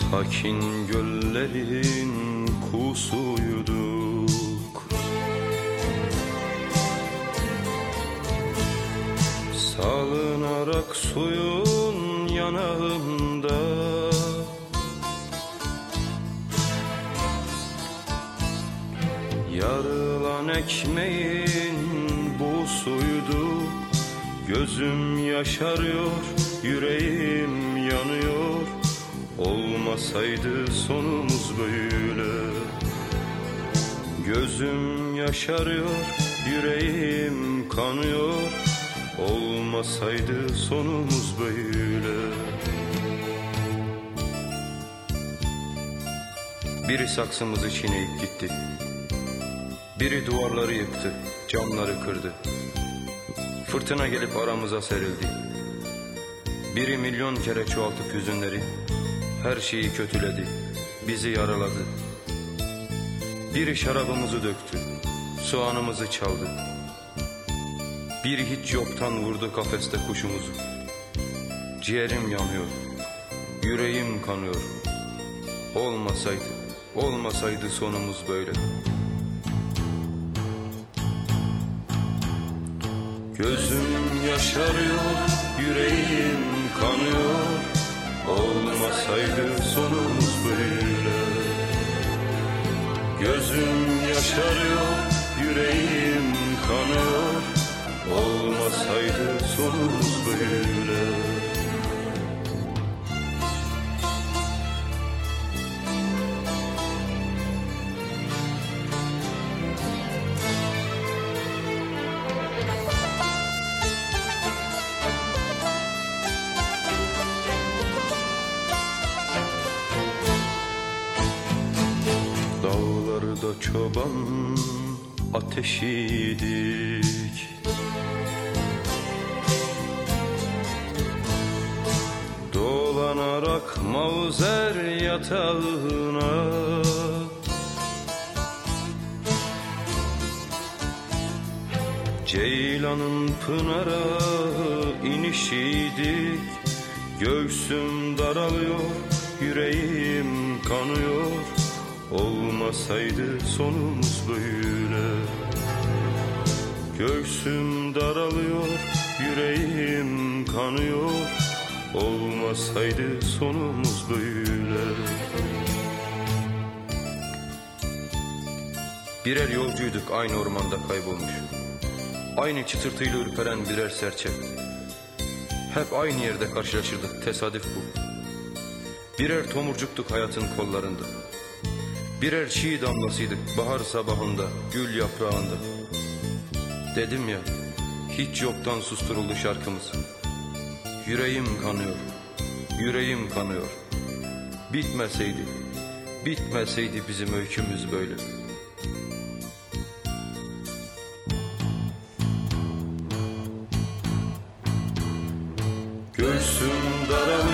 Sakin göllerin kusuyduk, salınarak suyun yanağında. Yarılan ekmeğin busuydu, gözüm yaşarıyor, yüreğim yanıyor. Olmasaydı sonumuz böyle. Gözüm yaşarıyor, yüreğim kanıyor. Olmasaydı sonumuz böyle. Biri saksımızı çiğneyip gitti, biri duvarları yıktı, camları kırdı. Fırtına gelip aramıza serildi. Biri milyon kere çoğaltıp hüzünleri, her şeyi kötüledi, bizi yaraladı. Biri şarabımızı döktü, soğanımızı çaldı. Biri hiç yoktan vurdu kafeste kuşumuzu. Ciğerim yanıyor, yüreğim kanıyor. Olmasaydı sonumuz böyle. Gözüm yaşarıyor, yüreğim kanıyor. Olmasaydı sonumuz böyle. Gözüm yaşarıyor, yüreğim kanıyor. Olmasaydı sonumuz böyle. Dağlarda çoban ateşiydik, dolanarak mavzer yatağına. Ceylanın pınara inişiydik, göğsüm daralıyor, yüreğim kanıyor. Olmasaydı sonumuz böyle. Göğsüm daralıyor, yüreğim kanıyor. Olmasaydı sonumuz böyle. Birer yolcuyduk, aynı ormanda kaybolmuş. Aynı çıtırtıyla ürperen birer serçe. Hep aynı yerde karşılaşırdık, tesadüf bu. Birer tomurcuktuk hayatın kollarında. Birer çiğ damlasıydık bahar sabahında, gül yaprağında. Dedim ya, hiç yoktan susturuldu şarkımız. Yüreğim kanıyor, yüreğim kanıyor. Bitmeseydi bizim öykümüz böyle. Göğsüm daralıyor,